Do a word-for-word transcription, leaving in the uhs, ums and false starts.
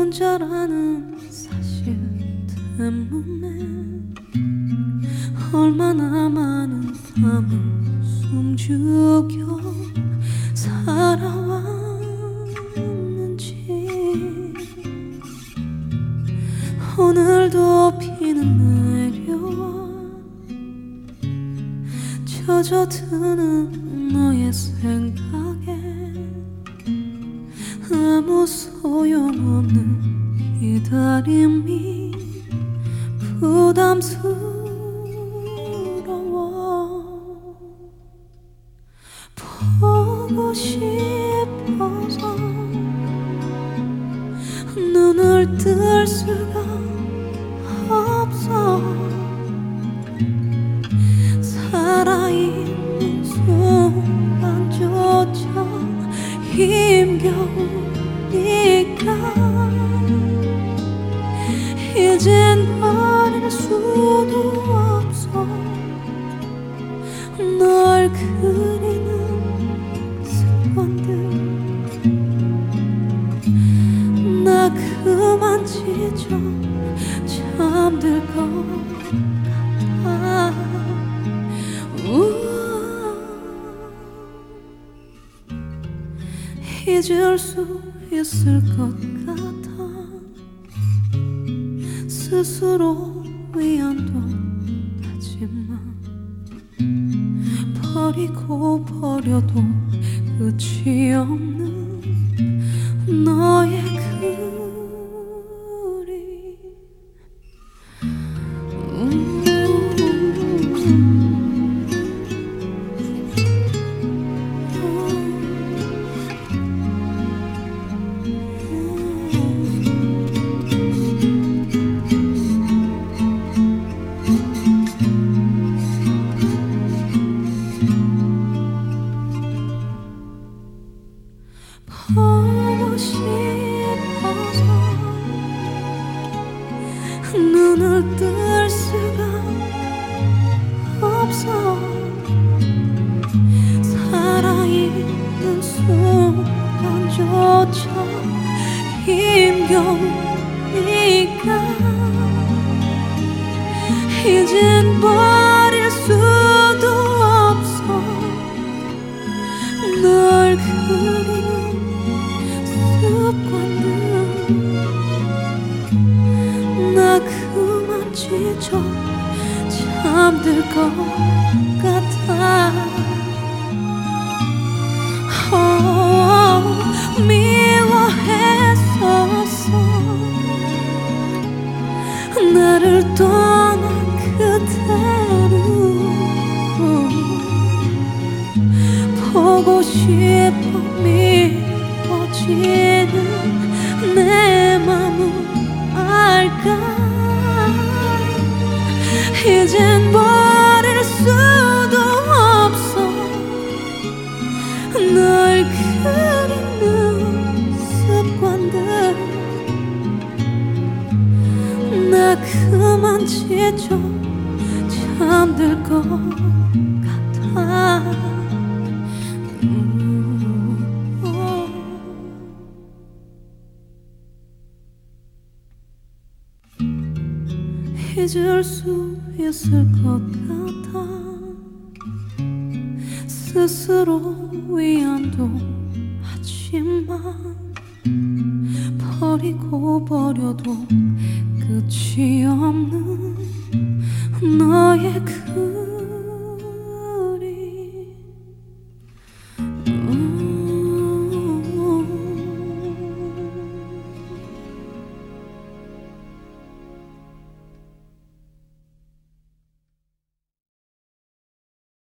혼자라는 사실 때문에 얼마나 많은 밤을 숨죽여 살아왔는지 오늘도 비는 내려와 젖어드는 너의 생각에 아무 소용없는 기다림이 부담스러워. 보고 싶어서 눈을 뜰 수가 없어. 살아있는 순간조차 힘겨우니까 이젠 버릴 수도 없어. 널 그리는 습관들 나 그만 지쳐 잠들 것 같아. 우와. 잊을 수 있을 것 같아. 스스로 위안도 하지만 버리고 버려도 끝이 없는 너의 그림. 음. 보고 싶어서 눈을 뜰 수가 없어. 살아있는 순간조차 힘겨우니까 이젠 버릴 수도 없어. 널 그리는 습관들 나 그만 지쳐 잠들 것 같아. oh, 미워했었어. 나를 떠난 그대로 보고 싶어. 미워지는 내 맘을 알까. 이젠 버릴 수도 없어. 널 그리는 습관들 나 그만 지쳐 잠들 것 같아. 잊을 수 있을 것 같아. 스스로 위안도 하지만 버리고 버려도 끝이 없는 너의 그